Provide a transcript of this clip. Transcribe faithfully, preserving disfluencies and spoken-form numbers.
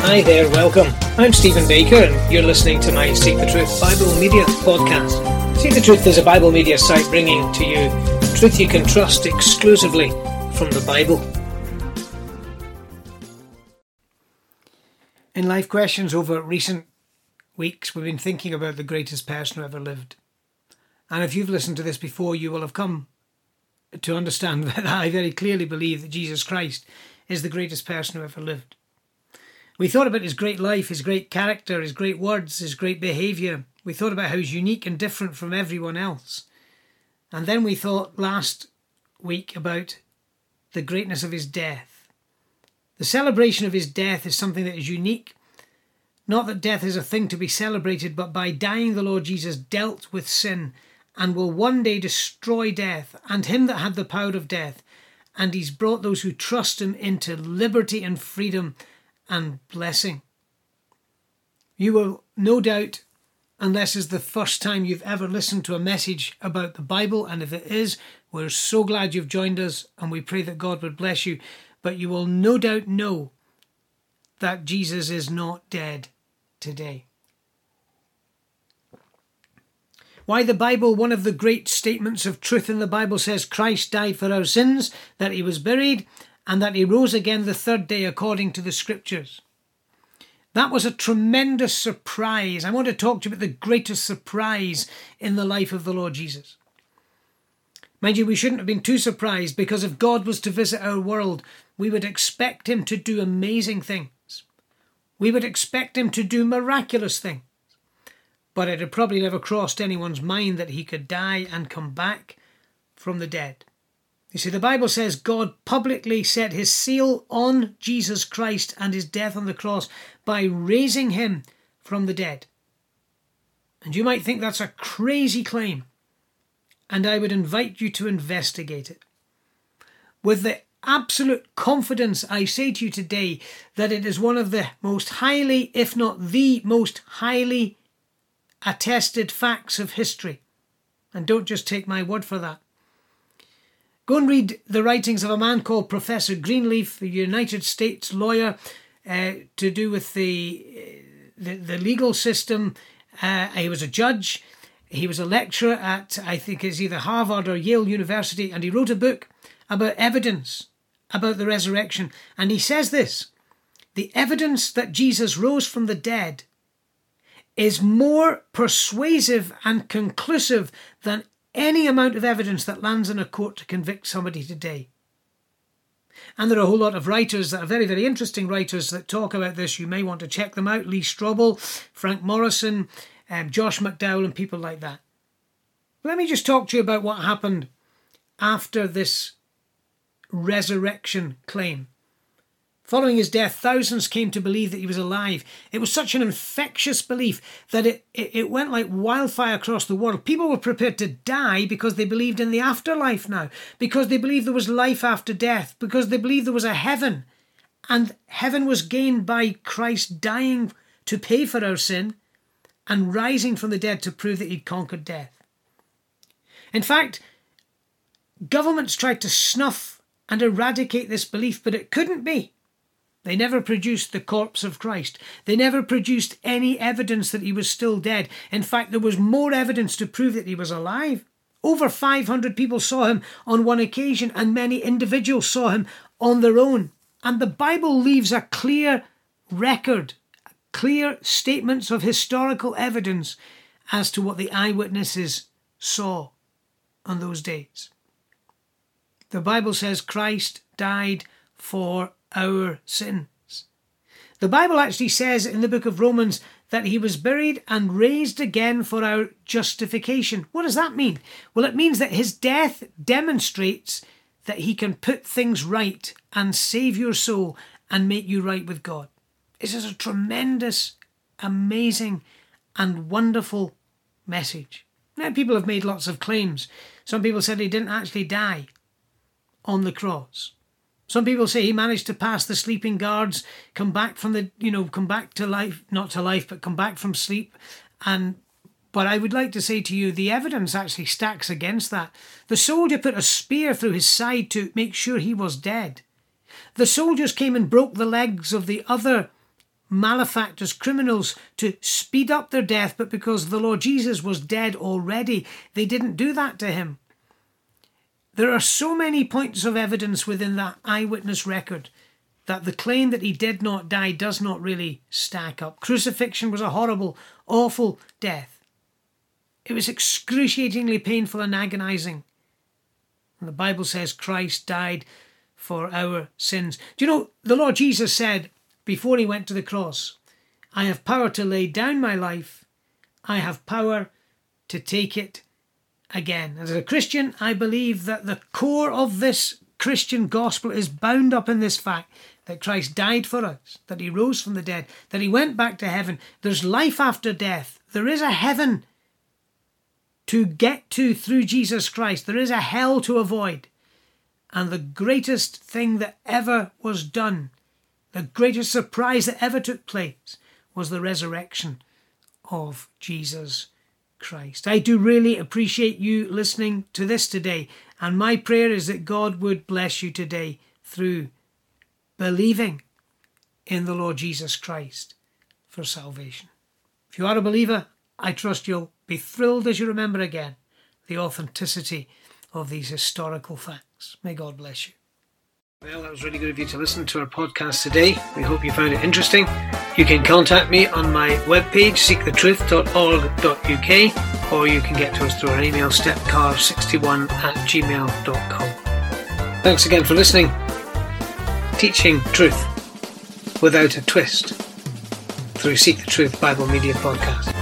Hi there, welcome. I'm Stephen Baker and you're listening to my Seek the Truth Bible Media podcast. Seek the Truth is a Bible media site bringing to you truth you can trust exclusively from the Bible. In Life Questions over recent weeks, we've been thinking about the greatest person who ever lived. And if you've listened to this before, you will have come to understand that I very clearly believe that Jesus Christ is the greatest person who ever lived. We thought about his great life, his great character, his great words, his great behaviour. We thought about how he's unique and different from everyone else. And then we thought last week about the greatness of his death. The celebration of his death is something that is unique. Not that death is a thing to be celebrated, but by dying the Lord Jesus dealt with sin and will one day destroy death and him that had the power of death. And he's brought those who trust him into liberty and freedom and blessing. You will no doubt, unless it's the first time you've ever listened to a message about the Bible, and if it is, we're so glad you've joined us and we pray that God would bless you, but you will no doubt know that Jesus is not dead today. Why the Bible? One of the great statements of truth in the Bible says Christ died for our sins, that he was buried, and that he rose again the third day according to the Scriptures. That was a tremendous surprise. I want to talk to you about the greatest surprise in the life of the Lord Jesus. Mind you, we shouldn't have been too surprised, because if God was to visit our world, we would expect him to do amazing things. We would expect him to do miraculous things. But it had probably never crossed anyone's mind that he could die and come back from the dead. You see, the Bible says God publicly set his seal on Jesus Christ and his death on the cross by raising him from the dead. And you might think that's a crazy claim, and I would invite you to investigate it. With the absolute confidence, I say to you today that it is one of the most highly, if not the most highly attested facts of history. And don't just take my word for that. Go and read the writings of a man called Professor Greenleaf, a United States lawyer uh, to do with the, the, the legal system. Uh, he was a judge. He was a lecturer at, I think it's either Harvard or Yale University, and he wrote a book about evidence about the resurrection. And he says this: the evidence that Jesus rose from the dead is more persuasive and conclusive than any amount of evidence that lands in a court to convict somebody today. And there are a whole lot of writers that are very, very interesting writers that talk about this. You may want to check them out. Lee Strobel, Frank Morrison, um, Josh McDowell, and people like that. Let me just talk to you about what happened after this resurrection claim. Following his death, thousands came to believe that he was alive. It was such an infectious belief that it, it, it went like wildfire across the world. People were prepared to die because they believed in the afterlife now, because they believed there was life after death, because they believed there was a heaven. And heaven was gained by Christ dying to pay for our sin and rising from the dead to prove that he'd conquered death. In fact, governments tried to snuff and eradicate this belief, but it couldn't be. They never produced the corpse of Christ. They never produced any evidence that he was still dead. In fact, there was more evidence to prove that he was alive. Over five hundred people saw him on one occasion, and many individuals saw him on their own. And the Bible leaves a clear record, clear statements of historical evidence as to what the eyewitnesses saw on those days. The Bible says Christ died for our sins. The Bible actually says in the book of Romans that he was buried and raised again for our justification. What does that mean? Well, it means that his death demonstrates that he can put things right and save your soul and make you right with God. This is a tremendous, amazing, and wonderful message. Now, people have made lots of claims. Some people said he didn't actually die on the cross. Some people say he managed to pass the sleeping guards, come back from the, you know, come back to life, not to life, but come back from sleep. And, but I would like to say to you, the evidence actually stacks against that. The soldier put a spear through his side to make sure he was dead. The soldiers came and broke the legs of the other malefactors, criminals, to speed up their death, but because the Lord Jesus was dead already, they didn't do that to him. There are so many points of evidence within that eyewitness record that the claim that he did not die does not really stack up. Crucifixion was a horrible, awful death. It was excruciatingly painful and agonizing. And the Bible says Christ died for our sins. Do you know, the Lord Jesus said before he went to the cross, I have power to lay down my life. I have power to take it again. As a Christian, I believe that the core of this Christian gospel is bound up in this fact that Christ died for us, that he rose from the dead, that he went back to heaven. There's life after death. There is a heaven to get to through Jesus Christ. There is a hell to avoid. And the greatest thing that ever was done, the greatest surprise that ever took place, was the resurrection of Jesus Christ. I do really appreciate you listening to this today, and my prayer is that God would bless you today through believing in the Lord Jesus Christ for salvation. If you are a believer, I trust you'll be thrilled as you remember again the authenticity of these historical facts. May God bless you. Well, that was really good of you to listen to our podcast today. We hope you found it interesting. You can contact me on my webpage, seek the truth dot org dot U K, or you can get to us through our email, stepcar sixty-one at gmail dot com. Thanks again for listening. Teaching truth without a twist through Seek the Truth Bible Media Podcast.